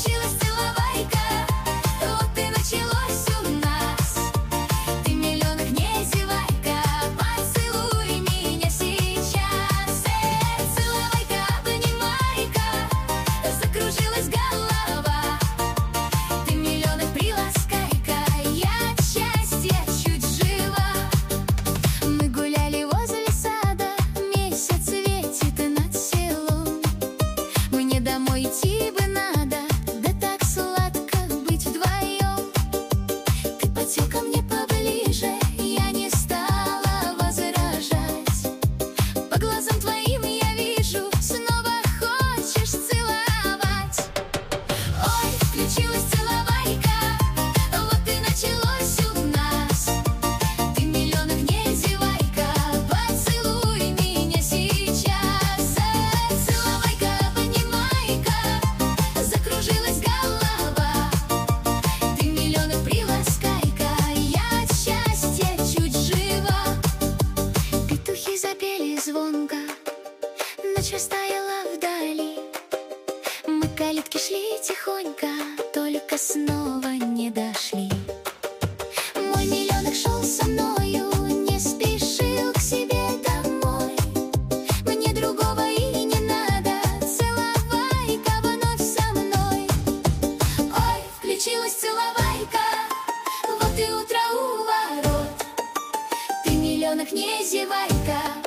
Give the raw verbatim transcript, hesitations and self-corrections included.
включилась целовайка, вот и началось у нас. Ты в миллионах не зевайка, поцелуй меня сейчас. Эй, целовайка, обнимайка, закружилась голова. Ты в миллионах приласкай-ка, я от счастья чуть жива. Мы гуляли возле сада, месяц светит над селом. Мне домой идти бы надо, да так сладко быть вдвоем. Ты подсел ко мне поближе, я не стала возражать. По глазам твоим я вижу, снова хочешь целовать. Ой, включилась целовайка, вот и началось у нас. Ты в миллионах не зевайка, поцелуй меня сейчас. Эй, целовайка, обнимайка, закружилась голова. Ты в миллионах приласкай-ка, я от счастья чуть жива. Петухи запели звонко, ночь растаяла вдали. Мы к калитке шли тихонько, только снова не дошли. Мой миллионок шел со мною, не спешил к себе домой. Мне другого и не надо, целовайка вновь со мной. Ой, включилась целовайка, вот и утро у ворот. Ты в миллионах не зевайка,